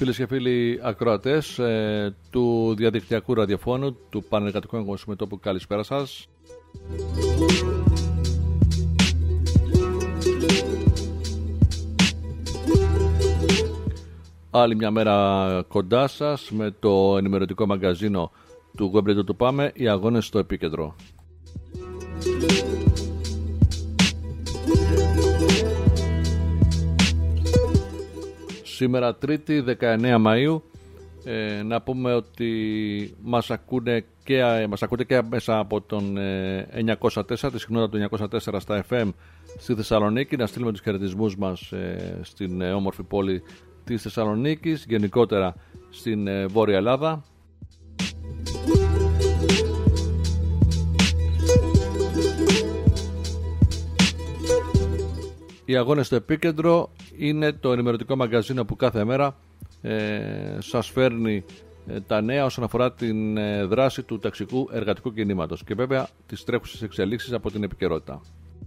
Φίλες και φίλοι ακροατές του διαδικτυακού ραδιοφώνου του Πανεργατικού Εγκοσμετώπου, καλησπέρα σας. Άλλη μια μέρα κοντά σας με το ενημερωτικό μαγκαζίνο του Web Radio του Πάμε, οι αγώνες στο επίκεντρο. Σήμερα Τρίτη 19 Μαΐου, να πούμε ότι μας ακούτε και μέσα από τον 904, τη συχνότητα του 904 στα FM στη Θεσσαλονίκη. Να στείλουμε τους χαιρετισμούς μας στην όμορφη πόλη της Θεσσαλονίκης, γενικότερα στην Βόρεια Ελλάδα. Οι αγώνες στο επίκεντρο είναι το ενημερωτικό μαγκαζίνο που κάθε μέρα σας φέρνει τα νέα όσον αφορά την δράση του ταξικού εργατικού κινήματος και βέβαια τις τρέχουσες εξελίξεις από την επικαιρότητα.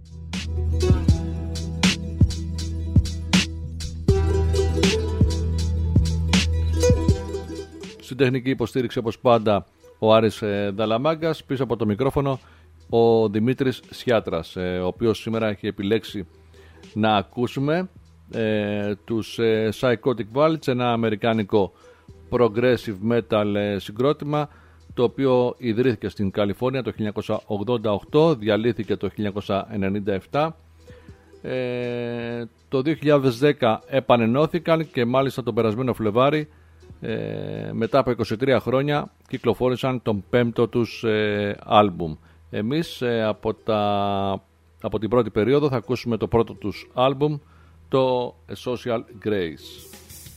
Στην τεχνική υποστήριξη όπως πάντα ο Άρης Δαλαμάγκας, πίσω από το μικρόφωνο ο Δημήτρης Σιάτρας, ο οποίος σήμερα έχει επιλέξει να ακούσουμε τους Psychotic Valets, ένα αμερικάνικο progressive metal συγκρότημα το οποίο ιδρύθηκε στην Καλιφόρνια το 1988, διαλύθηκε το 1997. Το 2010 επανενώθηκαν και μάλιστα τον περασμένο Φλεβάρι, μετά από 23 χρόνια, κυκλοφόρησαν τον πέμπτο τους άλμπουμ. Εμείς από την πρώτη περίοδο θα ακούσουμε το πρώτο τους άλμπουμ, το A Social Grace.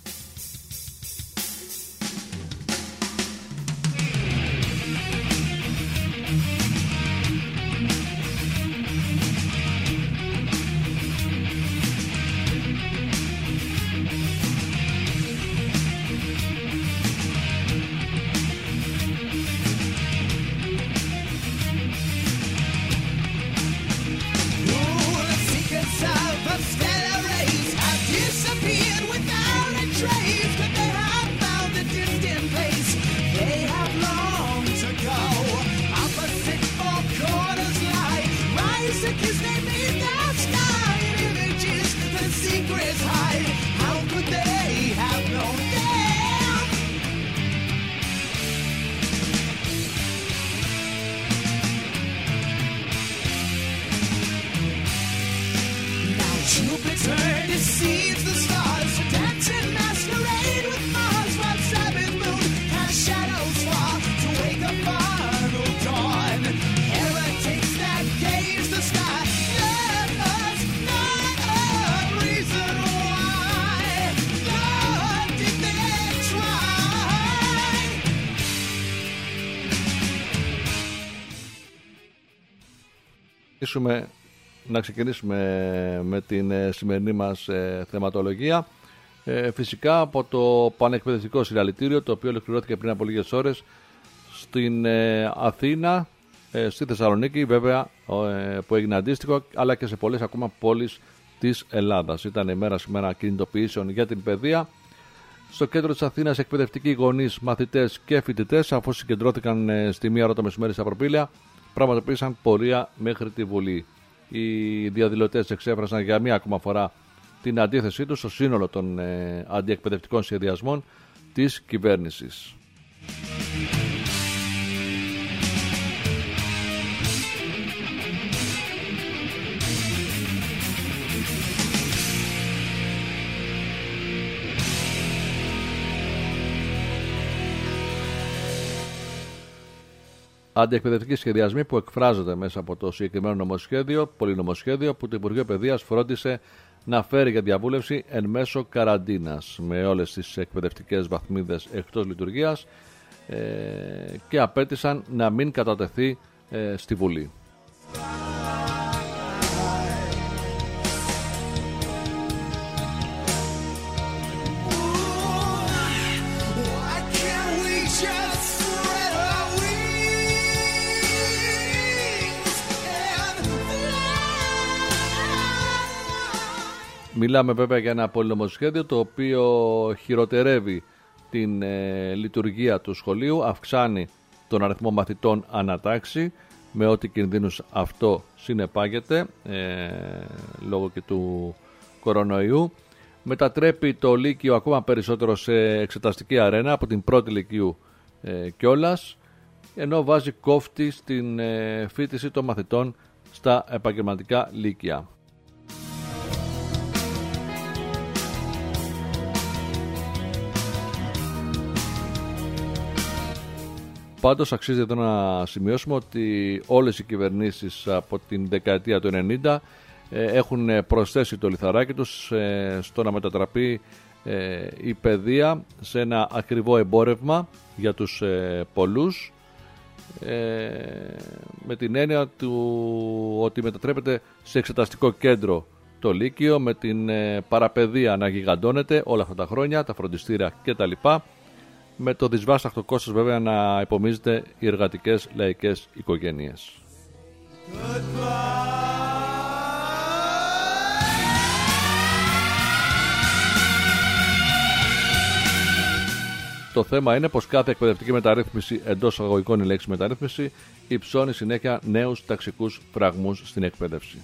Να ξεκινήσουμε με την σημερινή μας θεματολογία, φυσικά από το πανεκπαιδευτικό συλλαλητήριο, το οποίο ολοκληρώθηκε πριν από λίγες ώρες στην Αθήνα, στη Θεσσαλονίκη βέβαια που έγινε αντίστοιχο, αλλά και σε πολλές ακόμα πόλεις της Ελλάδας. Ήταν η μέρα σήμερα κινητοποιήσεων για την παιδεία. Στο κέντρο της Αθήνας, εκπαιδευτικοί γονείς, μαθητές και φοιτητές, αφού συγκεντρώθηκαν στη 1 ώρα το μεσημέρι στα Προπήλαια, πραγματοποίησαν πορεία μέχρι τη Βουλή. Οι διαδηλωτές εξέφρασαν για μία ακόμα φορά την αντίθεσή τους στο σύνολο των αντιεκπαιδευτικών σχεδιασμών της κυβέρνησης. Αντιεκπαιδευτικοί σχεδιασμοί που εκφράζονται μέσα από το συγκεκριμένο νομοσχέδιο, πολυνομοσχέδιο, που το Υπουργείο Παιδείας φρόντισε να φέρει για διαβούλευση εν μέσω καραντίνας, με όλες τις εκπαιδευτικές βαθμίδες εκτός λειτουργίας, και απέτησαν να μην κατατεθεί στη Βουλή. Μιλάμε βέβαια για ένα πολυνομοσχέδιο το οποίο χειροτερεύει την λειτουργία του σχολείου, αυξάνει τον αριθμό μαθητών ανατάξει, με ό,τι κινδύνους αυτό συνεπάγεται λόγω και του κορονοϊού. Μετατρέπει το Λύκειο ακόμα περισσότερο σε εξεταστική αρένα από την πρώτη Λυκείου κιόλας, ενώ βάζει κόφτη στην φοιτηση των μαθητών στα επαγγελματικά λύκεια. Πάντως αξίζει εδώ να σημειώσουμε ότι όλες οι κυβερνήσεις από την δεκαετία του 90 έχουν προσθέσει το λιθαράκι τους στο να μετατραπεί η παιδεία σε ένα ακριβό εμπόρευμα για τους πολλούς, με την έννοια του ότι μετατρέπεται σε εξεταστικό κέντρο το Λύκειο, με την παραπαιδεία να γιγαντώνεται όλα αυτά τα χρόνια, τα φροντιστήρια κτλ. Με το δυσβάσταχτο κόστος βέβαια να υπομίζεται οι εργατικές λαϊκές οικογένειες. Το θέμα είναι πως κάθε εκπαιδευτική μεταρρύθμιση, εντός αγωγικών η λέξη μεταρρύθμιση, υψώνει συνέχεια νέους ταξικούς φραγμούς στην εκπαίδευση.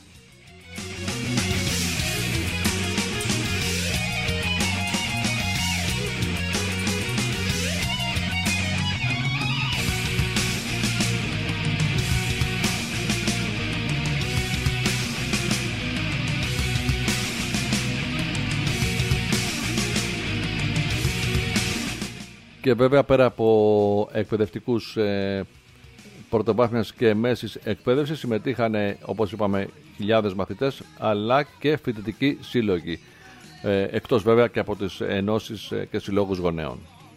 Και βέβαια πέρα από εκπαιδευτικούς πρωτοβάθμιας και μέσης εκπαίδευσης συμμετείχαν, όπως είπαμε, χιλιάδες μαθητές, αλλά και φοιτητικοί σύλλογοι, εκτός βέβαια και από τις ενώσεις και συλλόγους γονέων.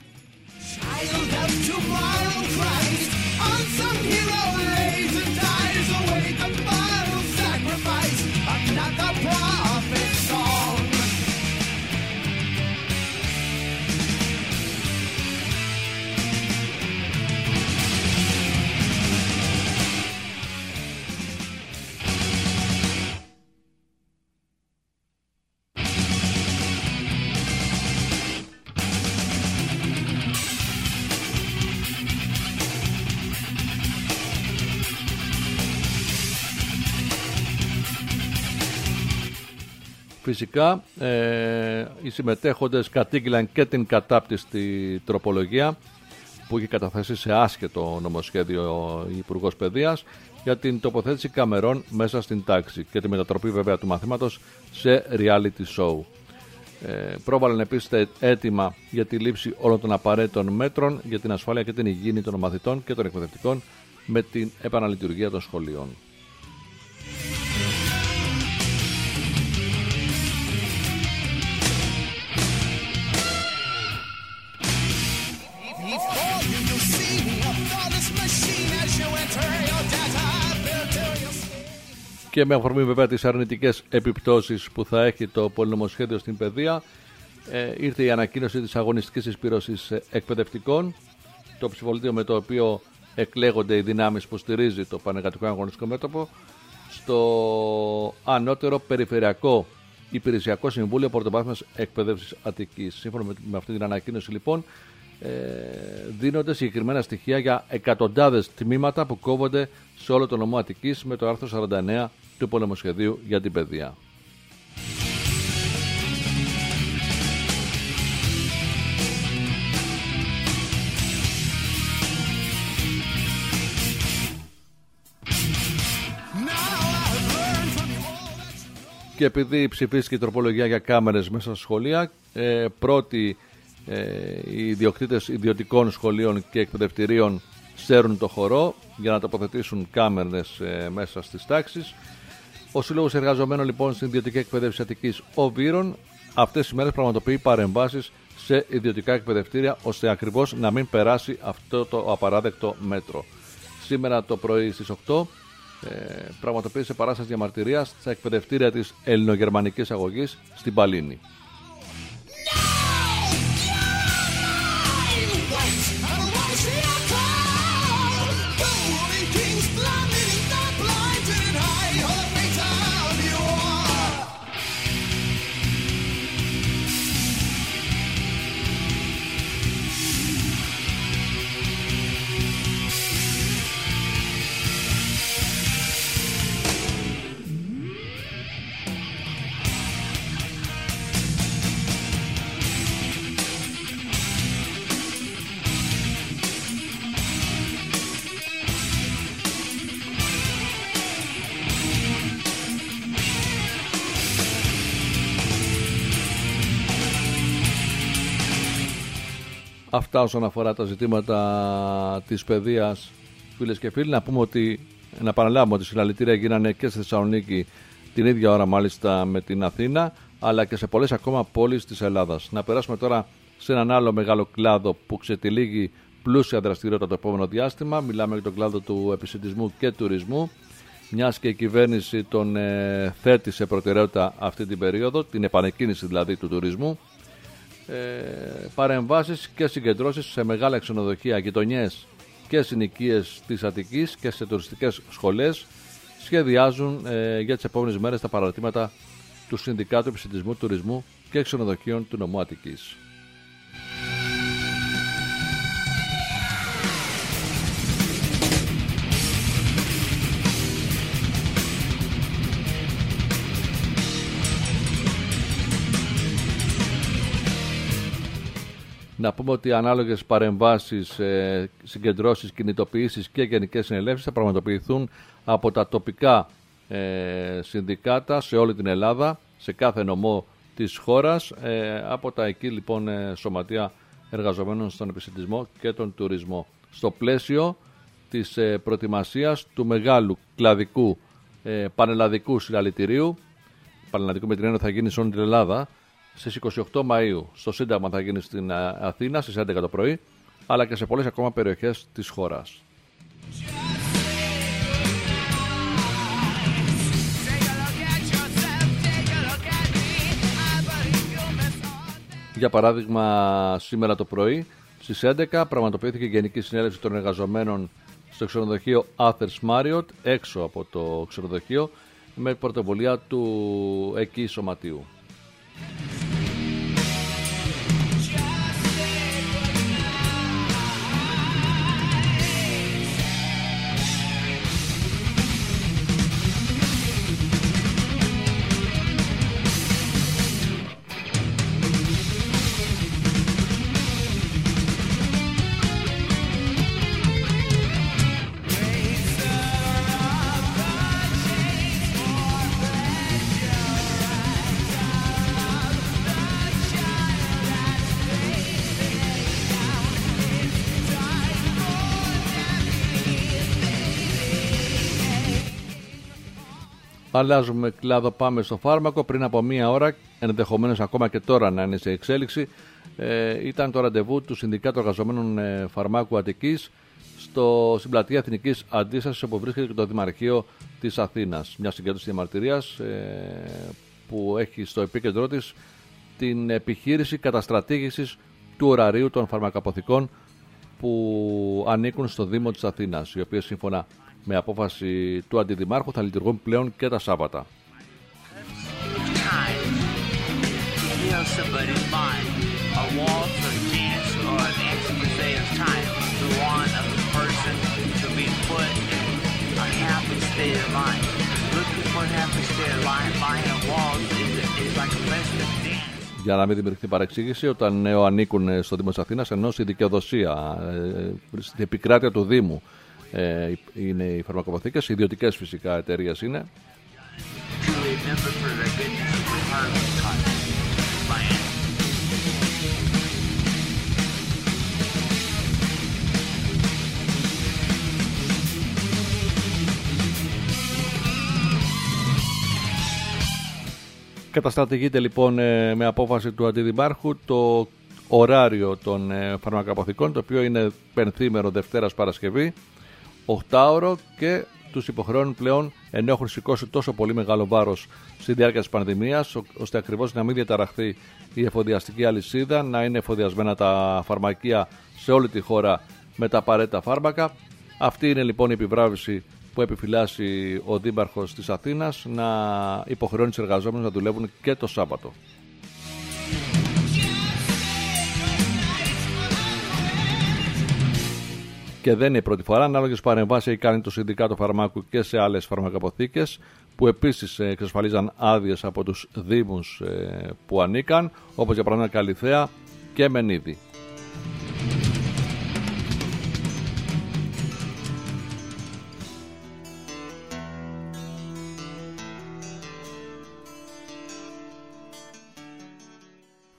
Φυσικά οι συμμετέχοντες κατήγγειλαν και την κατάπτυστη τροπολογία που είχε καταθέσει σε άσχετο νομοσχέδιο ο Υπουργός Παιδείας για την τοποθέτηση καμερών μέσα στην τάξη και τη μετατροπή βέβαια του μαθήματος σε reality show. Πρόβαλαν επίσης έτοιμα για τη λήψη όλων των απαραίτητων μέτρων για την ασφάλεια και την υγιεινή των μαθητών και των εκπαιδευτικών με την επαναλειτουργία των σχολείων. Και με αφορμή βέβαια τις αρνητικές επιπτώσεις που θα έχει το πολυνομοσχέδιο στην παιδεία, ήρθε η ανακοίνωση της αγωνιστικής εισπύρωσης εκπαιδευτικών, το ψηφοδέλτιο με το οποίο εκλέγονται οι δυνάμεις που στηρίζει το Πανεργατικό Αγωνιστικό Μέτωπο στο ανώτερο Περιφερειακό Υπηρεσιακό Συμβούλιο Πρωτοβάθμιας Εκπαίδευσης Αττικής. Σύμφωνα με αυτή την ανακοίνωση λοιπόν, δίνονται συγκεκριμένα στοιχεία για εκατοντάδες τμήματα που κόβονται σε όλο το νομό Αττικής με το άρθρο 49 του πολεμοσχεδίου για την παιδεία. Και επειδή ψηφίστηκε η τροπολογία για κάμερες μέσα στα σχολεία, πρώτοι οι ιδιοκτήτες ιδιωτικών σχολείων και εκπαιδευτηρίων σέρουν το χορό για να τοποθετήσουν κάμερες μέσα στις τάξεις. Ο Σύλλογος Εργαζομένων λοιπόν στην ιδιωτική εκπαίδευση Αττικής, ο Βύρων, αυτές τις μέρες πραγματοποιεί παρεμβάσεις σε ιδιωτικά εκπαιδευτήρια ώστε ακριβώς να μην περάσει αυτό το απαράδεκτο μέτρο. Σήμερα το πρωί στις 8 πραγματοποίησε παράσταση διαμαρτυρίας στα εκπαιδευτήρια της ελληνογερμανικής αγωγής στην Παλίνη. Αυτά όσον αφορά τα ζητήματα της παιδείας, φίλες και φίλοι. Να πούμε ότι, να παραλάβουμε ότι συλλαλητήρια γίνανε και στη Θεσσαλονίκη την ίδια ώρα μάλιστα με την Αθήνα, αλλά και σε πολλές ακόμα πόλεις της Ελλάδας. Να περάσουμε τώρα σε έναν άλλο μεγάλο κλάδο που ξετυλίγει πλούσια δραστηριότητα το επόμενο διάστημα. Μιλάμε για τον κλάδο του επισιτισμού και τουρισμού, μιας και η κυβέρνηση τον θέτει σε προτεραιότητα αυτή την περίοδο, την επανεκκίνηση δηλαδή του τουρισμού. Παρεμβάσεις και συγκεντρώσεις σε μεγάλα ξενοδοχεία, γειτονιές και συνοικίες της Αττικής και σε τουριστικές σχολές σχεδιάζουν για τις επόμενες μέρες τα παρατήματα του Συνδικάτου Επισιτισμού, Τουρισμού και Ξενοδοχείων του νομού Αττικής. Να πούμε ότι ανάλογες παρεμβάσεις, συγκεντρώσεις, κινητοποιήσεις και γενικές συνελεύσεις θα πραγματοποιηθούν από τα τοπικά συνδικάτα σε όλη την Ελλάδα, σε κάθε νομό της χώρας, από τα εκεί λοιπόν σωματεία εργαζομένων στον επισιτισμό και τον τουρισμό. Στο πλαίσιο της προετοιμασίας του μεγάλου κλαδικού πανελλαδικού συλλαλητηρίου, πανελλαδικού με την έννοια θα γίνει σε όλη την Ελλάδα, στις 28 Μαΐου στο Σύνταγμα θα γίνει στην Αθήνα στις 11 το πρωί, αλλά και σε πολλές ακόμα περιοχές της χώρας. Για παράδειγμα, σήμερα το πρωί στις 11 πραγματοποιήθηκε η Γενική Συνέλευση των Εργαζομένων στο ξενοδοχείο Athens Marriott, έξω από το ξενοδοχείο, με πρωτοβουλία του εκεί σωματείου. Αλλάζουμε κλάδο, πάμε στο φάρμακο. Πριν από μία ώρα, ενδεχομένως ακόμα και τώρα να είναι σε εξέλιξη, ήταν το ραντεβού του Συνδικάτου Εργαζομένων Φαρμάκου Αττικής στην πλατεία Εθνικής Αντίστασης, όπου βρίσκεται και το Δημαρχείο της Αθήνας. Μια συγκέντρωση διαμαρτυρίας που έχει στο επίκεντρό της την επιχείρηση καταστρατήγησης του ωραρίου των φαρμακαποθηκών που ανήκουν στο Δήμο της Αθήνας, οι οποίες σύμφωνα με απόφαση του Αντιδημάρχου θα λειτουργούν πλέον και τα Σάββατα. Για να μην δημιουργηθεί παρεξήγηση, όταν ανήκουν στο Δήμο της Αθήνας, ενώ στη δικαιοδοσία, στην επικράτεια του Δήμου είναι οι φαρμακοποθήκες, ιδιωτικές φυσικά εταιρείες είναι. Καταστρατηγείται λοιπόν με απόφαση του Αντιδημάρχου το ωράριο των φαρμακαποθηκών, το οποίο είναι πενθήμερο Δευτέρας Παρασκευή, 8ωρο, και τους υποχρεώνουν πλέον, ενώ έχουν σηκώσει τόσο πολύ μεγάλο βάρος στη διάρκεια της πανδημίας, ώστε ακριβώς να μην διαταραχθεί η εφοδιαστική αλυσίδα, να είναι εφοδιασμένα τα φαρμακεία σε όλη τη χώρα με τα απαραίτητα φάρμακα. Αυτή είναι λοιπόν η επιβράβευση που επιφυλάσσει ο Δήμαρχος της Αθήνας, να υποχρεώνει τους εργαζόμενους να δουλεύουν και το Σάββατο. Και δεν είναι η πρώτη φορά. Ανάλογες παρεμβάσεις έχει κάνει το Συνδικάτο Φαρμάκου και σε άλλες φαρμακαποθήκες, που επίσης εξασφαλίζαν άδειες από τους δήμους που ανήκαν, όπως για παράδειγμα Καλιθέα και Μενίδη.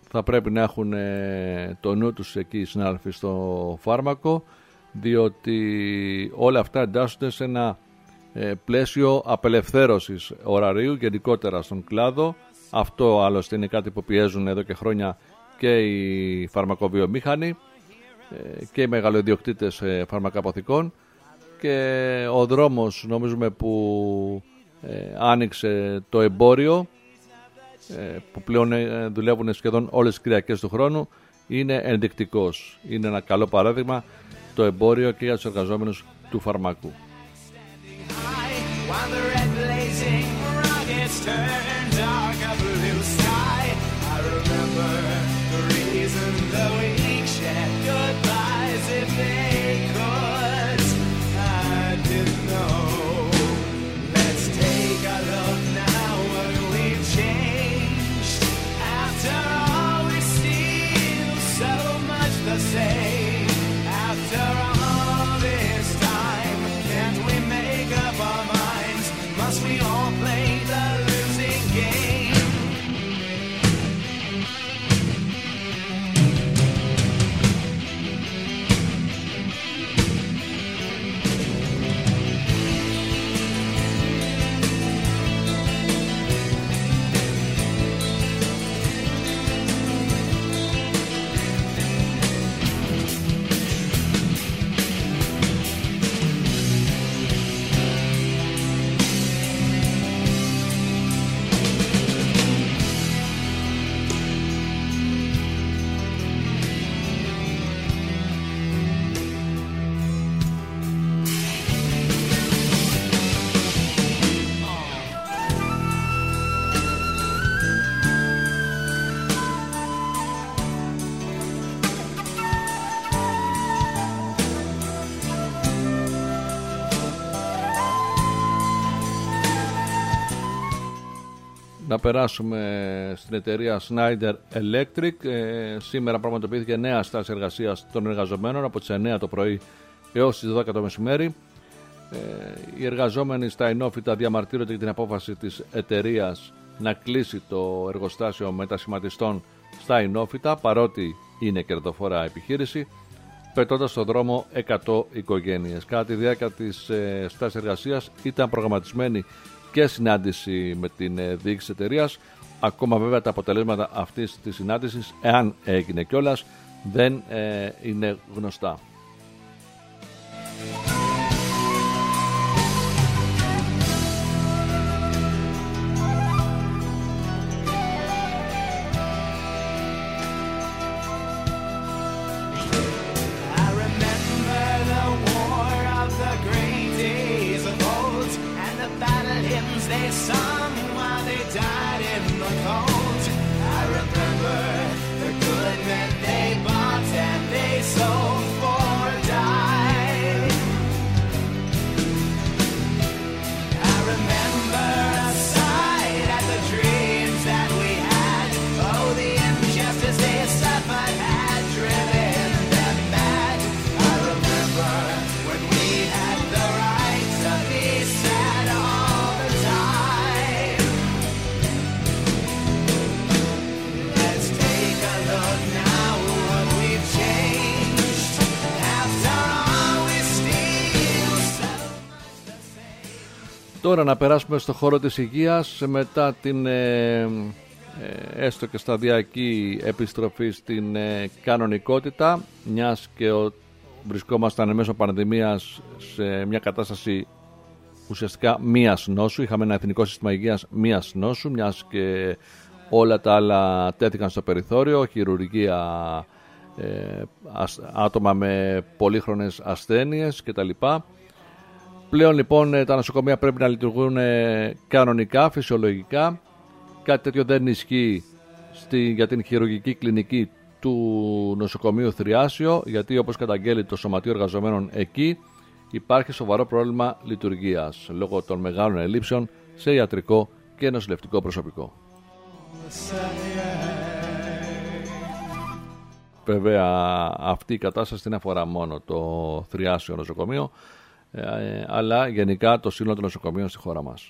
θα πρέπει να έχουν το νου τους εκεί οι συνάδελφοι στο φάρμακο, διότι όλα αυτά εντάσσονται σε ένα πλαίσιο απελευθέρωσης ωραρίου γενικότερα στον κλάδο. Αυτό άλλωστε είναι κάτι που πιέζουν εδώ και χρόνια και οι φαρμακοβιομήχανοι και οι μεγαλοδιοκτήτες φαρμακαποθηκών, και ο δρόμος νομίζουμε που άνοιξε το εμπόριο, που πλέον δουλεύουν σχεδόν όλες τις Κυριακές του χρόνου, είναι ενδεικτικός. Είναι ένα καλό παράδειγμα το εμπόριο και για τους εργαζόμενους του φαρμάκου. Να περάσουμε στην εταιρεία Schneider Electric. Σήμερα πραγματοποιήθηκε νέα στάση εργασίας των εργαζομένων από τις 9 το πρωί έως τις 12 το μεσημέρι. Οι εργαζόμενοι στα ενόφυτα διαμαρτύρονται για την απόφαση της εταιρείας να κλείσει το εργοστάσιο μετασχηματιστών στα ενόφυτα, παρότι είναι κερδοφόρα επιχείρηση, πετώντας στον δρόμο 100 οικογένειες. Κατά τη διάρκεια της στάσης εργασίας ήταν προγραμματισμένη και συνάντηση με την διοίκηση της εταιρείας. Ακόμα βέβαια τα αποτελέσματα αυτής της συνάντησης, εάν έγινε κιόλας, δεν είναι γνωστά. Τώρα να περάσουμε στο χώρο της υγείας μετά την έστω και σταδιακή επιστροφή στην κανονικότητα, μιας και βρισκόμασταν μέσω πανδημίας σε μια κατάσταση ουσιαστικά μίας νόσου. Είχαμε ένα εθνικό σύστημα υγείας μίας νόσου, μιας και όλα τα άλλα τέθηκαν στο περιθώριο, χειρουργία, άτομα με πολύχρονες ασθένειες κτλ. Πλέον λοιπόν τα νοσοκομεία πρέπει να λειτουργούν κανονικά, φυσιολογικά. Κάτι τέτοιο δεν ισχύει για την χειρουργική κλινική του νοσοκομείου Θριάσιο, γιατί όπως καταγγέλει το Σωματείο Εργαζομένων εκεί, υπάρχει σοβαρό πρόβλημα λειτουργίας λόγω των μεγάλων ελλείψεων σε ιατρικό και νοσηλευτικό προσωπικό. Βέβαια αυτή η κατάσταση δεν αφορά μόνο το Θριάσιο νοσοκομείο, αλλά γενικά το σύνολο των νοσοκομείων στη χώρα μας.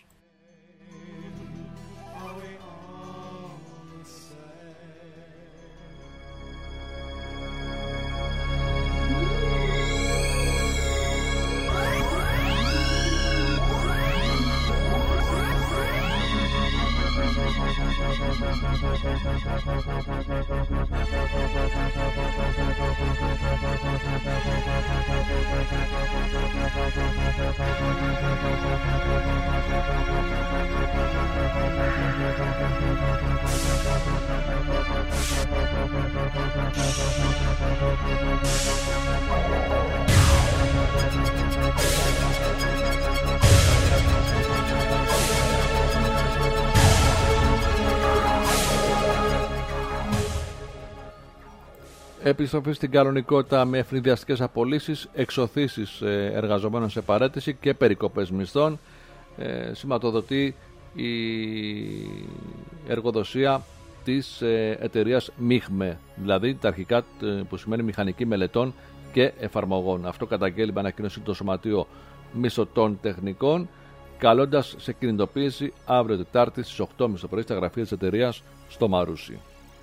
Επιστροφή στην κανονικότητα με ευνηδιαστικές απολύσεις, εξωθήσεις εργαζομένων σε παραίτηση και περικοπές μισθών. Σηματοδοτεί η εργοδοσία της εταιρείας ΜΙΧΜΕ, δηλαδή τα αρχικά που σημαίνει Μηχανική Μελετών και Εφαρμογών. Αυτό καταγγέλει με ανακοίνωση το Σωματείο Μισθωτών Τεχνικών, καλώντας σε κινητοποίηση αύριο Τετάρτη στις 8.30 το πρωί στα γραφεία της εταιρείας στο Μαρούσι.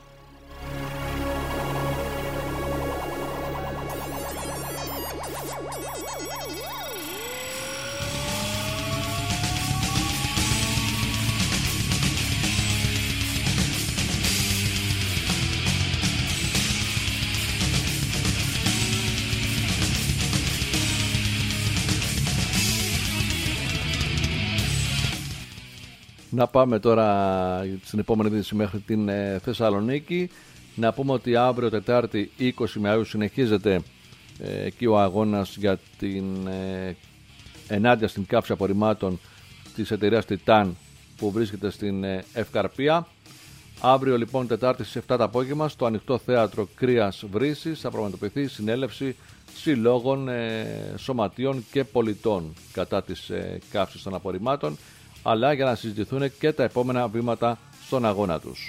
Να πάμε τώρα στην επόμενη είδηση μέχρι την Θεσσαλονίκη. Να πούμε ότι αύριο Τετάρτη 20 Μαΐου συνεχίζεται εκεί ο αγώνας για την ενάντια στην καύση απορριμμάτων της εταιρείας Τιτάν που βρίσκεται στην Ευκαρπία. Αύριο λοιπόν Τετάρτη στις 7 το απόγευμα στο ανοιχτό θέατρο Κρίας Βρύσης θα πραγματοποιηθεί συνέλευση συλλόγων, σωματείων και πολιτών κατά της καύσης των απορριμμάτων, αλλά για να συζητηθούν και τα επόμενα βήματα στον αγώνα τους.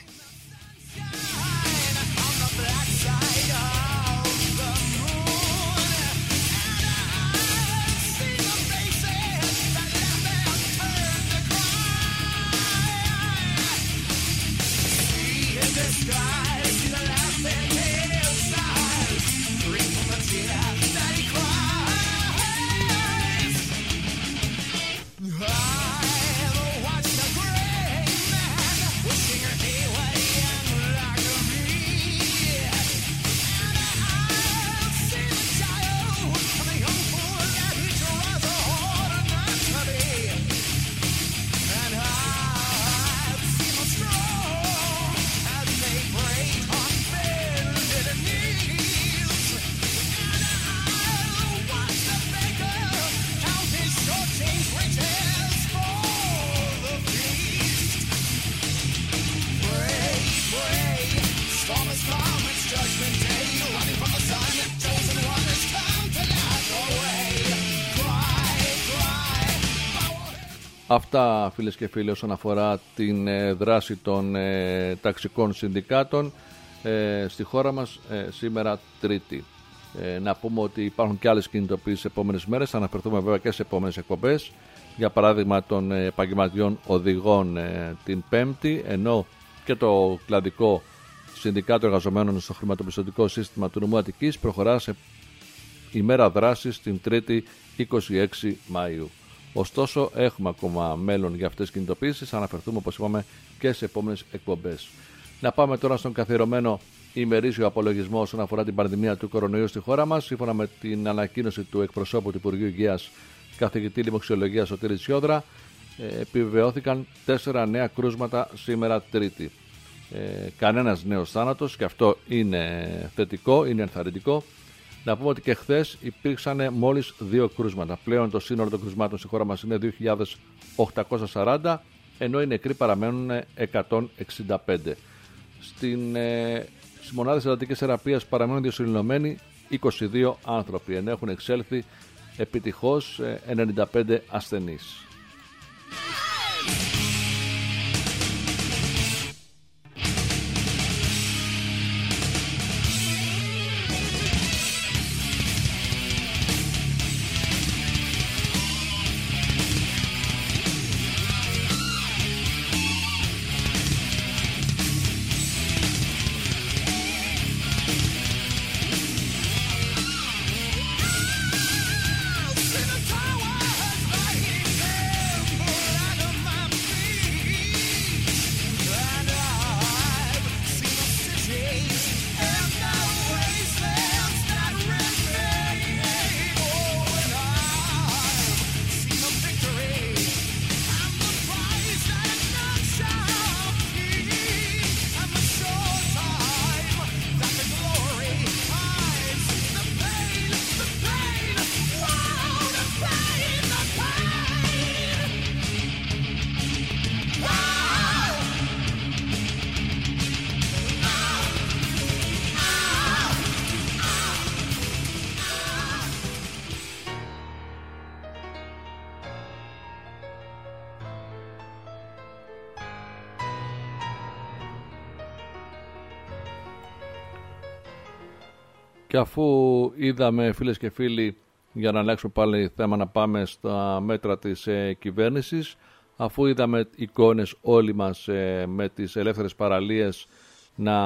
Αυτά, φίλες και φίλοι, όσον αφορά την δράση των ταξικών συνδικάτων στη χώρα μας σήμερα Τρίτη. Να πούμε ότι υπάρχουν και άλλες κινητοποιήσεις σε επόμενες μέρες, θα αναφερθούμε βέβαια και σε επόμενες εκπομπές, για παράδειγμα των επαγγελματιών οδηγών την Πέμπτη, ενώ και το κλαδικό Συνδικάτο Εργαζομένων στο χρηματοπιστωτικό σύστημα του νομού Αττικής προχωρά σε ημέρα δράσης την Τρίτη 26 Μαΐου. Ωστόσο, έχουμε ακόμα μέλλον για αυτές τις κινητοποιήσεις. Θα αναφερθούμε, όπως είπαμε, και σε επόμενες εκπομπές. Να πάμε τώρα στον καθιερωμένο ημερήσιο απολογισμό όσον αφορά την πανδημία του κορονοϊού στη χώρα μας. Σύμφωνα με την ανακοίνωση του εκπροσώπου του Υπουργείου Υγείας, καθηγητή λοιμοξιολογίας Σωτήρη Σιόδρα, επιβεβαιώθηκαν 4 νέα κρούσματα σήμερα Τρίτη. Κανένας νέος θάνατος, και αυτό είναι θετικό, είναι ενθαρρυντικό. Να πούμε ότι και χθες υπήρξαν μόλις 2 κρούσματα. Πλέον το σύνολο των κρούσματων στη χώρα μας είναι 2.840, ενώ οι νεκροί παραμένουν 165. Στις μονάδες εντατικής θεραπείας παραμένουν διασωληνωμένοι 22 άνθρωποι, ενώ έχουν εξέλθει επιτυχώς 95 ασθενείς. Και αφού είδαμε, φίλες και φίλοι, για να αλλάξουμε πάλι θέμα, να πάμε στα μέτρα της κυβέρνησης, αφού είδαμε εικόνες όλοι μας με τις ελεύθερες παραλίες να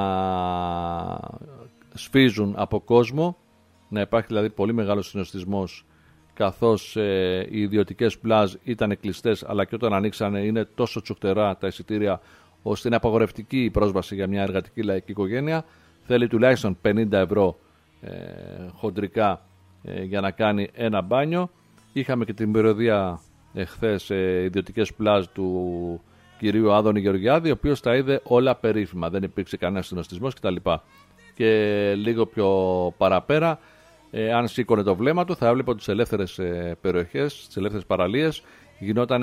σφίζουν από κόσμο, να υπάρχει δηλαδή πολύ μεγάλος συνοστισμός, καθώς οι ιδιωτικές πλάζ ήταν κλειστές, αλλά και όταν ανοίξανε είναι τόσο τσουκτερά τα εισιτήρια, ώστε είναι απαγορευτική η πρόσβαση για μια εργατική λαϊκή οικογένεια. Θέλει τουλάχιστον 50 ευρώ χοντρικά για να κάνει ένα μπάνιο. Είχαμε και την περιοδία εχθές ιδιωτικές πλάζ του κυρίου Άδωνη Γεωργιάδη, ο οποίος τα είδε όλα περίφημα, δεν υπήρξε κανένα συνοστισμός κτλ. Και λίγο πιο παραπέρα, αν σήκωνε το βλέμμα του, θα έβλεπε ότι τις ελεύθερες περιοχές, τις ελεύθερες παραλίες, γινόταν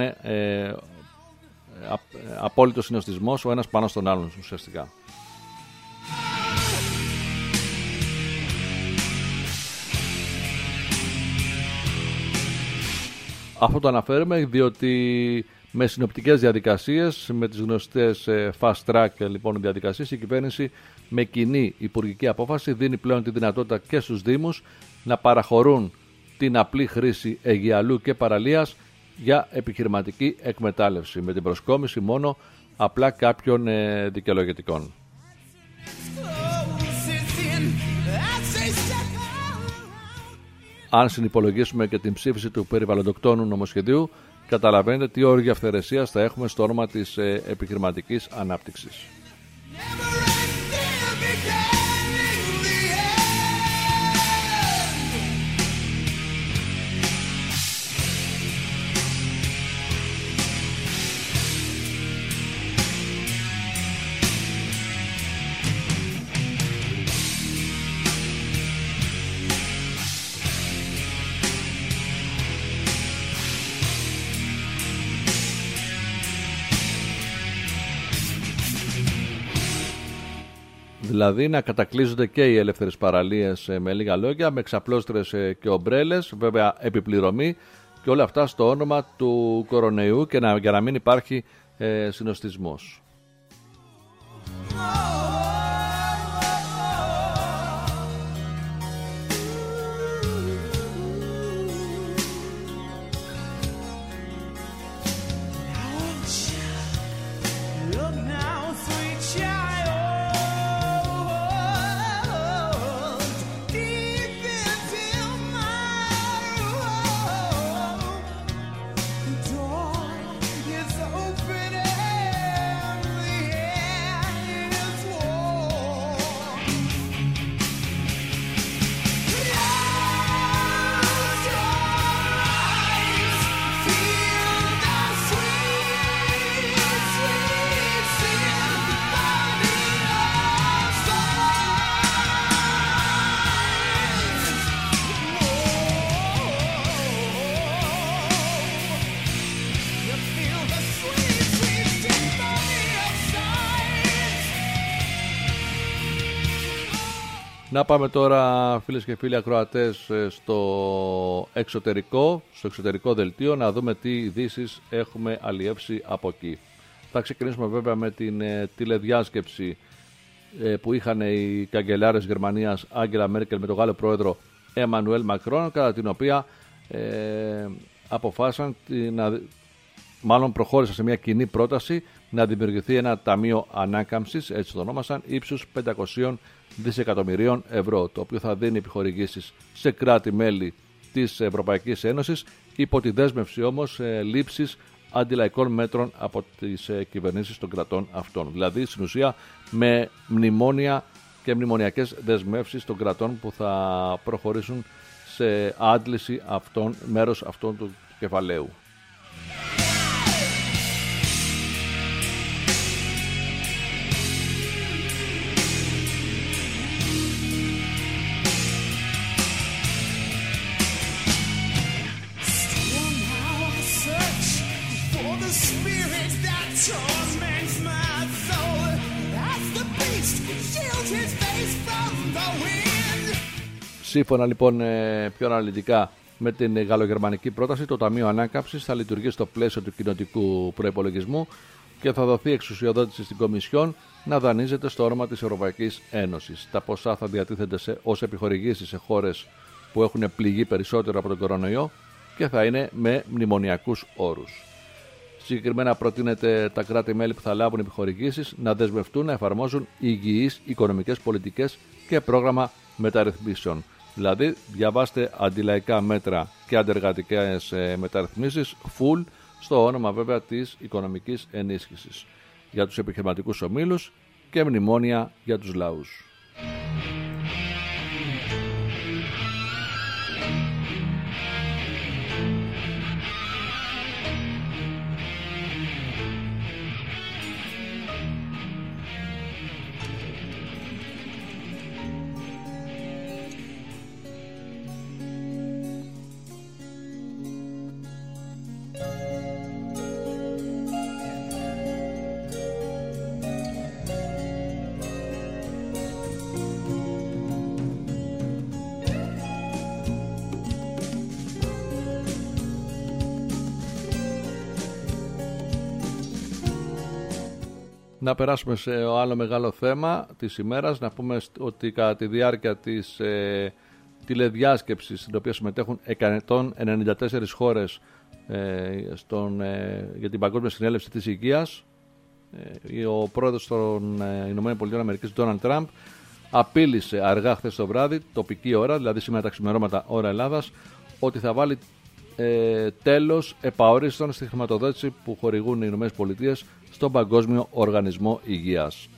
απόλυτο συνοστισμός, ο ένας πάνω στον άλλον ουσιαστικά. Αυτό το αναφέρουμε διότι με συνοπτικές διαδικασίες, με τις γνωστές fast track λοιπόν διαδικασίες, η κυβέρνηση με κοινή υπουργική απόφαση δίνει πλέον τη δυνατότητα και στους Δήμους να παραχωρούν την απλή χρήση αιγιαλού και παραλίας για επιχειρηματική εκμετάλλευση, με την προσκόμιση μόνο απλά κάποιων δικαιολογητικών. Αν συνυπολογίσουμε και την ψήφιση του περιβαλλοντοκτόνου νομοσχεδίου, καταλαβαίνετε τι όργια αυθαιρεσίας θα έχουμε στο όνομα της επιχειρηματικής ανάπτυξης. Δηλαδή να κατακλείζονται και οι ελεύθερες παραλίες, με λίγα λόγια, με ξαπλώστρες και ομπρέλες, βέβαια επιπληρωμή, και όλα αυτά στο όνομα του κορονοϊού και για να μην υπάρχει συνοστισμός. Να πάμε τώρα, φίλες και φίλοι ακροατές, στο εξωτερικό δελτίο, να δούμε τι ειδήσεις έχουμε αλλιεύσει από εκεί. Θα ξεκινήσουμε βέβαια με την τηλεδιάσκεψη που είχαν οι καγκελάρες Γερμανίας Άγγελα Μέρκελ με τον Γάλλο πρόεδρο Εμμανουέλ Μακρόν, κατά την οποία αποφάσισαν, μάλλον προχώρησαν σε μια κοινή πρόταση να δημιουργηθεί ένα ταμείο ανάκαμψης, έτσι το ονόμασαν, ύψους 500 δισεκατομμυρίων ευρώ, το οποίο θα δίνει επιχορηγήσεις σε κράτη-μέλη της Ευρωπαϊκής Ένωσης, υπό τη δέσμευση όμως λήψης αντιλαϊκών μέτρων από τις κυβερνήσεις των κρατών αυτών. Δηλαδή, στην ουσία, με μνημόνια και μνημονιακές δεσμεύσεις των κρατών που θα προχωρήσουν σε άντληση μέρος αυτών του κεφαλαίου. Σύμφωνα λοιπόν πιο αναλυτικά με την γαλλογερμανική πρόταση, το Ταμείο Ανάκαμψης θα λειτουργεί στο πλαίσιο του κοινοτικού προϋπολογισμού και θα δοθεί εξουσιοδότηση στην Κομισιόν να δανείζεται στο όνομα της Ευρωπαϊκής Ένωσης. Τα ποσά θα διατίθενται ως επιχορηγήσεις σε χώρες που έχουν πληγεί περισσότερο από τον κορονοϊό και θα είναι με μνημονιακούς όρους. Συγκεκριμένα προτείνεται τα κράτη-μέλη που θα λάβουν επιχορηγήσεις να δεσμευτούν να εφαρμόζουν υγιείς οικονομικές πολιτικές και πρόγραμμα μεταρρυθμίσεων. Δηλαδή, διαβάστε αντιλαϊκά μέτρα και αντεργατικές μεταρρυθμίσεις, full, στο όνομα βέβαια της οικονομικής ενίσχυσης για τους επιχειρηματικούς ομίλους και μνημόνια για τους λαούς. Να περάσουμε σε άλλο μεγάλο θέμα της ημέρας. Να πούμε ότι κατά τη διάρκεια της τηλεδιάσκεψης, στην οποία συμμετέχουν 194 χώρες για την Παγκόσμια Συνέλευση της Υγείας, ο πρόεδρος των ΗΠΑ, Ντόναλντ Τραμπ, απείλησε αργά χθες το βράδυ, τοπική ώρα, δηλαδή σήμερα τα ξημερώματα ώρα Ελλάδας, ότι θα βάλει τέλος επαορίστων στη χρηματοδότηση που χορηγούν οι ΗΠΑ στον Παγκόσμιο Οργανισμό Υγείας.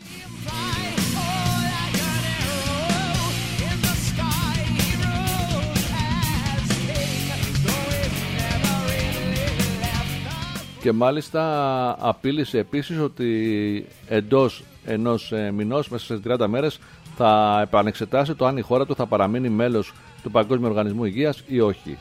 Και μάλιστα απείλησε επίσης ότι εντός ενός μηνός, μέσα σε 30 μέρες, θα επανεξετάσει το αν η χώρα του θα παραμείνει μέλος του Παγκόσμιου Οργανισμού Υγείας ή όχι.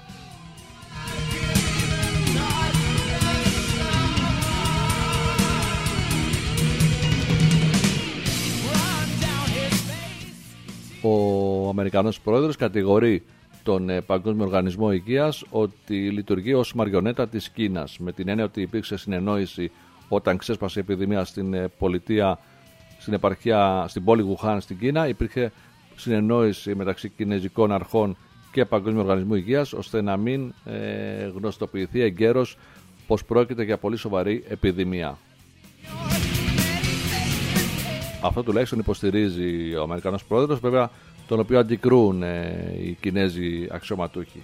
Ο Αμερικανός πρόεδρος κατηγορεί τον Παγκόσμιο Οργανισμό Υγείας ότι λειτουργεί ως μαριονέτα της Κίνας, με την έννοια ότι υπήρξε συνεννόηση όταν ξέσπασε η επιδημία στην επαρχία, στην πόλη Γουχάν στην Κίνα. Υπήρχε συνεννόηση μεταξύ κινέζικων αρχών και Παγκόσμιου Οργανισμού Υγείας, ώστε να μην γνωστοποιηθεί εγκαίρως πως πρόκειται για πολύ σοβαρή επιδημία. Αυτό τουλάχιστον υποστηρίζει ο Αμερικανός πρόεδρος, βέβαια, τον οποίο αντικρούν οι Κινέζοι αξιωματούχοι.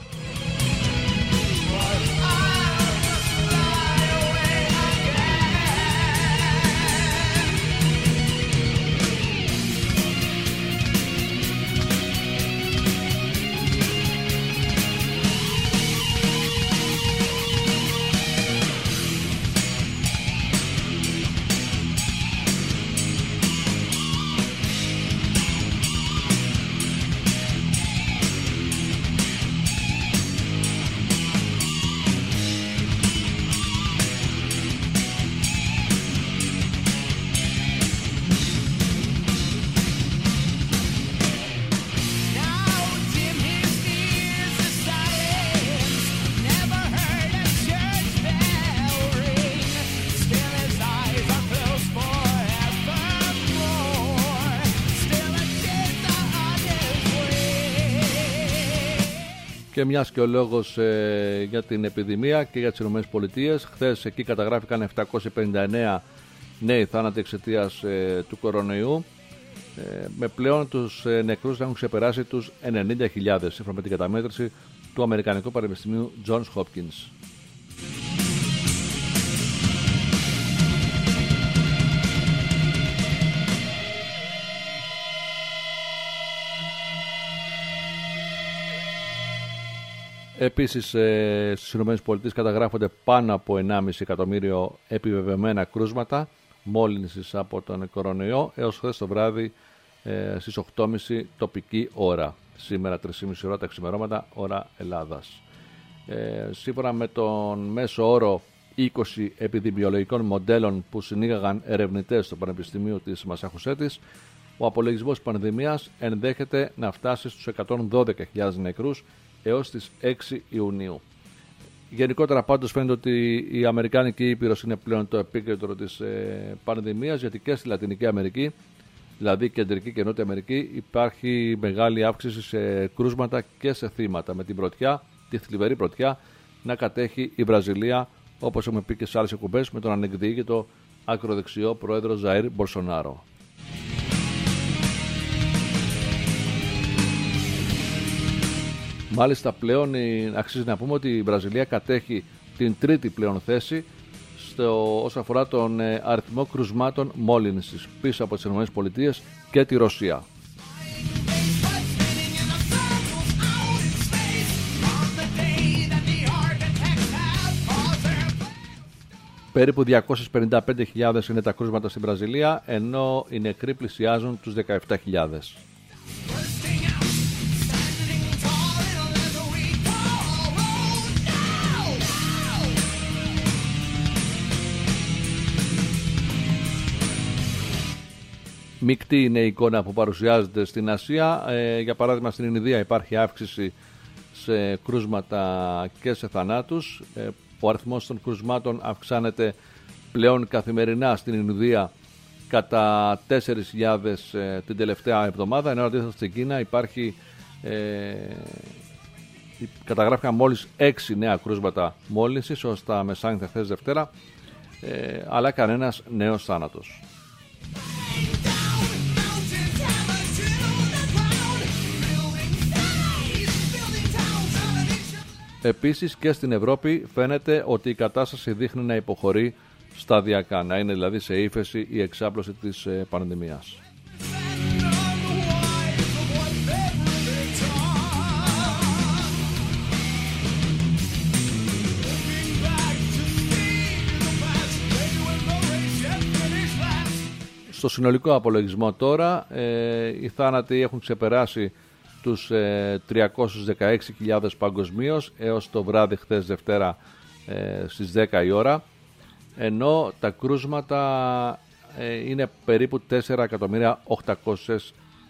Και μιας και ο λόγος για την επιδημία και για τις ΗΠΑ, χθες εκεί καταγράφηκαν 759 νέοι θάνατοι εξαιτίας του κορονοϊού, με πλέον τους νεκρούς να έχουν ξεπεράσει τους 90.000, σύμφωνα με την καταμέτρηση του Αμερικανικού Πανεπιστημίου Johns Hopkins. Επίσης στις ΗΠΑ καταγράφονται πάνω από 1,5 εκατομμύριο επιβεβαιωμένα κρούσματα μόλυνσης από τον κορονοϊό έως χθες το βράδυ στις 8.30 τοπική ώρα. Σήμερα 3.30 ώρα τα ξημερώματα ώρα Ελλάδας. Σύμφωνα με τον μέσο όρο 20 επιδημιολογικών μοντέλων που συνήγαγαν ερευνητές στο Πανεπιστημίο της Μασαχουσέτης, ο απολογισμός πανδημίας ενδέχεται να φτάσει στους 112.000 νεκρούς έως τις 6 Ιουνίου. Γενικότερα πάντως φαίνεται ότι η Αμερικάνικη Ήπειρος είναι πλέον το επίκεντρο της πανδημίας, γιατί και στη Λατινική Αμερική, δηλαδή Κεντρική και Νότια Αμερική, υπάρχει μεγάλη αύξηση σε κρούσματα και σε θύματα, με την πρωτιά, τη θλιβερή πρωτιά, να κατέχει η Βραζιλία, όπως έχουμε πει και σε άλλες εκπομπές, με τον ανεκδίκητο ακροδεξιό πρόεδρο Ζαΐρ Μπολσονάρο. Μάλιστα πλέον αξίζει να πούμε ότι η Βραζιλία κατέχει την τρίτη πλέον θέση όσον αφορά τον αριθμό κρουσμάτων μόλυνσης, πίσω από τις ΗΠΑ και τη Ρωσία. Περίπου 255.000 είναι τα κρούσματα στην Βραζιλία, ενώ οι νεκροί πλησιάζουν τους 17.000. Μεικτή είναι η εικόνα που παρουσιάζεται στην Ασία. Για παράδειγμα, στην Ινδία υπάρχει αύξηση σε κρούσματα και σε θανάτους. Ο αριθμός των κρουσμάτων αυξάνεται πλέον καθημερινά στην Ινδία κατά 4.000 την τελευταία εβδομάδα, ενώ αντίθετα στην Κίνα καταγράφηκαν μόλις 6 νέα κρούσματα μόλυνσης ως τα μεσάνυχτα χθες Δευτέρα, αλλά κανένας νέος θάνατος. Επίσης και στην Ευρώπη φαίνεται ότι η κατάσταση δείχνει να υποχωρεί σταδιακά, να είναι δηλαδή σε ύφεση η εξάπλωση της πανδημίας. Στο συνολικό απολογισμό τώρα οι θάνατοι έχουν ξεπεράσει τους 316.000 παγκοσμίως έως το βράδυ χθες Δευτέρα στις 10 η ώρα, ενώ τα κρούσματα είναι περίπου 4.760.000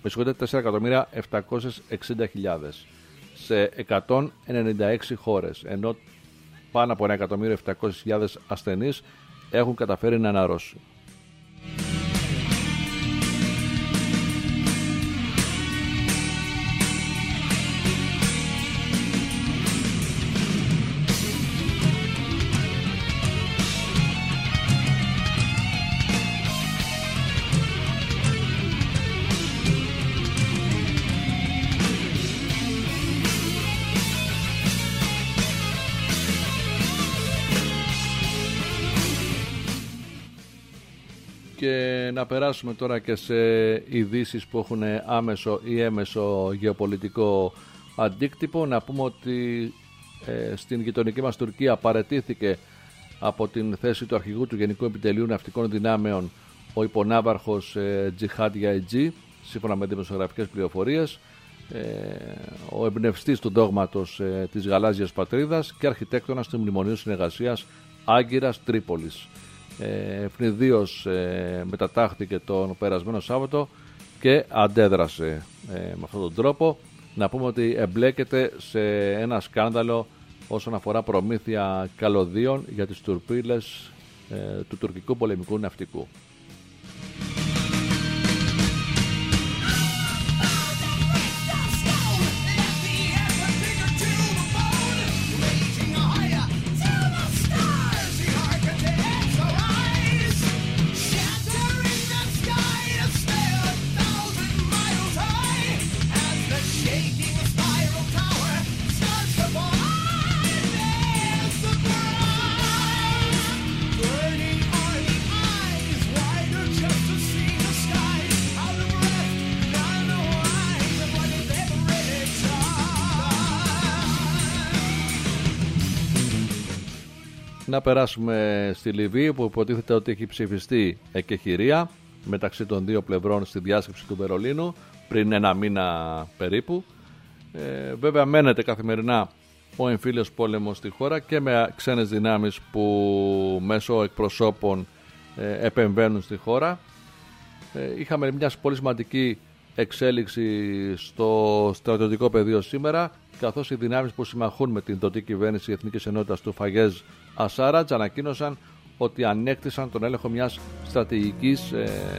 σε 196 χώρες, ενώ πάνω από 1.700.000 ασθενείς έχουν καταφέρει να αναρρώσουν. Και να περάσουμε τώρα και σε ειδήσεις που έχουν άμεσο ή έμεσο γεωπολιτικό αντίκτυπο. Να πούμε ότι στην γειτονική μας Τουρκία παραιτήθηκε από την θέση του αρχηγού του Γενικού Επιτελείου Ναυτικών Δυνάμεων ο υπονάβαρχος Τζιχάντ Γιαιτζή, σύμφωνα με δημοσιογραφικές πληροφορίες, ο εμπνευστής του δόγματος της γαλάζιας πατρίδας και αρχιτέκτονας του Μνημονίου Συνεργασίας Άγκυρας Τρίπολης. Ευνηδίως μετατάχθηκε τον περασμένο Σάββατο και αντέδρασε με αυτόν τον τρόπο. Να πούμε ότι εμπλέκεται σε ένα σκάνδαλο όσον αφορά προμήθεια καλωδίων για τις τουρπίλες του τουρκικού πολεμικού ναυτικού. Να περάσουμε στη Λιβύη, που υποτίθεται ότι έχει ψηφιστεί εκεχηρία μεταξύ των δύο πλευρών στη διάσκεψη του Βερολίνου πριν ένα μήνα περίπου. Βέβαια μένεται καθημερινά ο εμφύλιος πόλεμος στη χώρα και με ξένες δυνάμεις που μέσω εκπροσώπων επεμβαίνουν στη χώρα. Είχαμε μια πολύ σημαντική εξέλιξη στο στρατιωτικό πεδίο σήμερα, καθώς οι δυνάμεις που συμμαχούν με την τότε κυβέρνηση Εθνικής Ενότητας του Φαγέζ Ασάρατζ ανακοίνωσαν ότι ανέκτησαν τον έλεγχο μιας στρατηγικής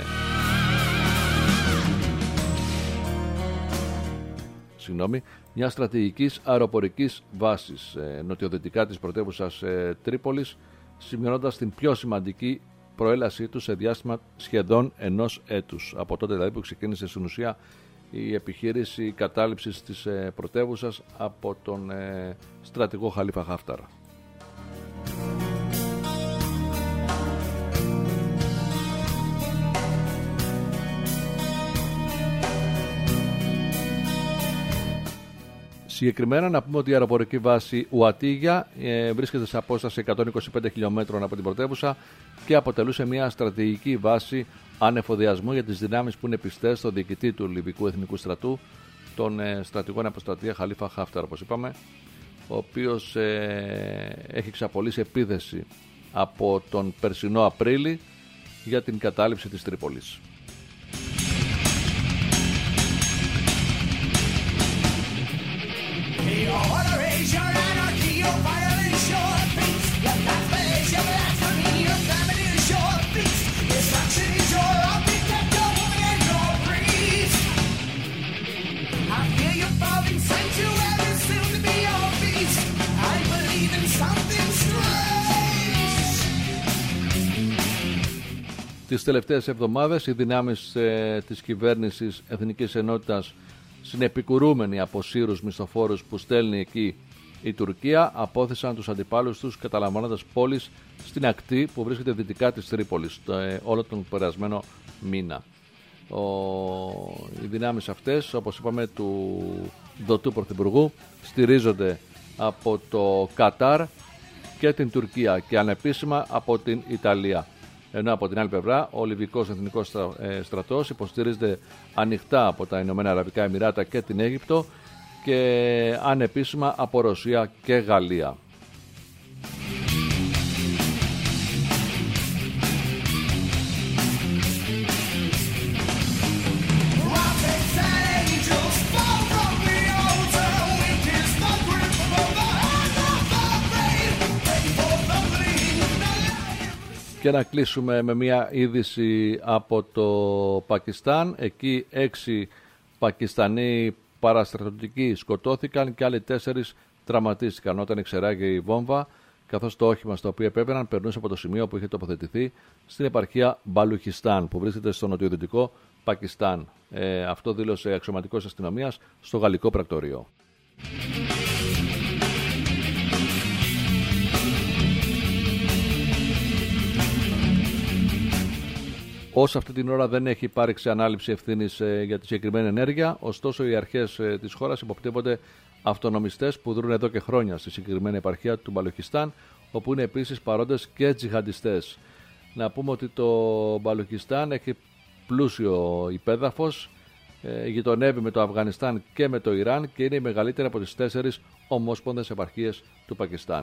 μια στρατηγικής αεροπορικής βάσης νοτιοδυτικά της πρωτεύουσας Τρίπολης, σημειώνοντας την πιο σημαντική προέλασή του σε διάστημα σχεδόν 1 έτους. Από τότε δηλαδή που ξεκίνησε στην ουσία η επιχείρηση κατάληψης της πρωτεύουσας από τον στρατηγό Χαλίφα Χάφταρ. Συγκεκριμένα να πούμε ότι η αεροπορική βάση Ουατίγια βρίσκεται σε απόσταση 125 χιλιόμετρων από την πρωτεύουσα και αποτελούσε μια στρατηγική βάση ανεφοδιασμού για τις δυνάμεις που είναι πιστές στο διοικητή του Λιβικού Εθνικού Στρατού, τον στρατηγό αποστρατεία Χαλίφα Χάφταρ, όπως είπαμε, ο οποίος έχει εξαπολύσει επίθεση από τον περσινό Απρίλη για την κατάληψη της Τρίπολης. Τις τελευταίες εβδομάδες οι δυνάμεις της κυβέρνησης Εθνικής Ενότητας, συνεπικουρούμενοι από Σύρους μισθοφόρους που στέλνει εκεί η Τουρκία, απόθεσαν τους αντιπάλους τους καταλαμβάνοντας πόλεις στην ακτή που βρίσκεται δυτικά της Τρίπολης όλο τον περασμένο μήνα. Οι δυνάμεις αυτές, όπως είπαμε, του δοτού πρωθυπουργού, στηρίζονται από το Κατάρ και την Τουρκία και ανεπίσημα από την Ιταλία. Ενώ από την άλλη πλευρά ο Λιβικός Εθνικός Στρατός υποστηρίζεται ανοιχτά από τα Ηνωμένα Αραβικά Εμιράτα και την Αίγυπτο και ανεπίσημα από Ρωσία και Γαλλία. Και να κλείσουμε με μια είδηση από το Πακιστάν. Εκεί 6 Πακιστανοί παραστρατιωτικοί σκοτώθηκαν και άλλοι 4 τραυματίστηκαν όταν εξεράγει η βόμβα, καθώς το όχημα στο οποίο επέβαιναν περνούσε από το σημείο που είχε τοποθετηθεί στην επαρχία Μπαλουχιστάν, που βρίσκεται στο νοτιοδυτικό Πακιστάν. Αυτό δήλωσε αξιωματικός αστυνομίας στο γαλλικό πρακτορείο. Ως αυτή την ώρα δεν έχει υπάρξει ανάληψη ευθύνης για τη συγκεκριμένη ενέργεια, ωστόσο οι αρχές της χώρας υποπτεύονται αυτονομιστές που δρούν εδώ και χρόνια στη συγκεκριμένη επαρχία του Μπαλουχιστάν, όπου είναι επίσης παρόντες και τζιχαντιστές. Να πούμε ότι το Μπαλουχιστάν έχει πλούσιο υπέδαφος, γειτονεύει με το Αφγανιστάν και με το Ιράν και είναι η μεγαλύτερη από τις 4 ομόσπονδες επαρχίες του Πακιστάν.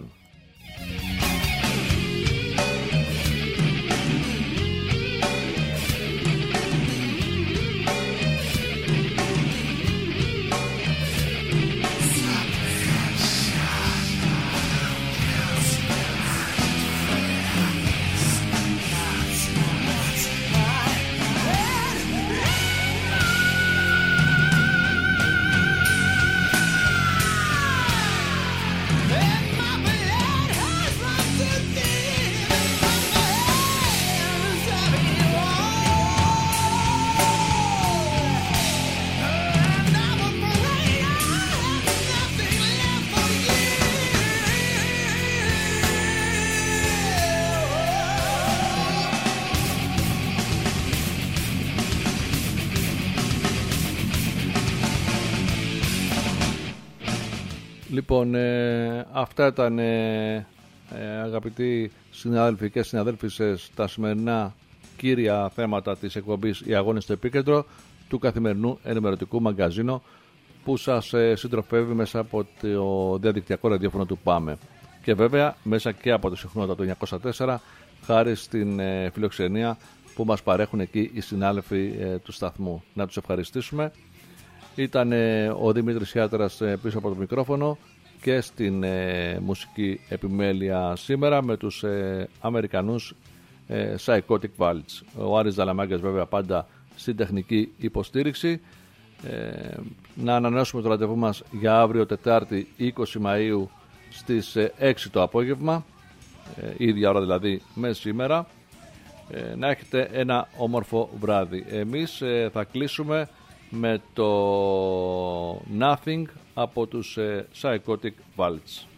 Λοιπόν, αυτά ήταν αγαπητοί συνάδελφοι και συναδέλφισες τα σημερινά κύρια θέματα της εκπομπής «Οι Αγώνες στο Επίκεντρο» του καθημερινού ενημερωτικού μαγκαζίνο που σας συντροφεύει μέσα από το διαδικτυακό ραδιόφωνο του ΠΑΜΕ και βέβαια μέσα και από τη συχνότητα του 904 χάρη στην φιλοξενία που μας παρέχουν εκεί οι συνάδελφοι του σταθμού. Να τους ευχαριστήσουμε. Ήταν ο Δημήτρης Χιάτερας πίσω από το μικρόφωνο και στην μουσική επιμέλεια σήμερα με τους Αμερικανούς Psychotic Valves. Ο Άρης Δαλαμάγκας βέβαια πάντα στην τεχνική υποστήριξη. Να ανανεώσουμε το ραντεβού μας για αύριο Τετάρτη 20 Μαΐου στις 6 το απόγευμα, ίδια ώρα δηλαδή με σήμερα. Να έχετε ένα όμορφο βράδυ. Εμείς θα κλείσουμε με το Nothing από τους Psychotic Valves.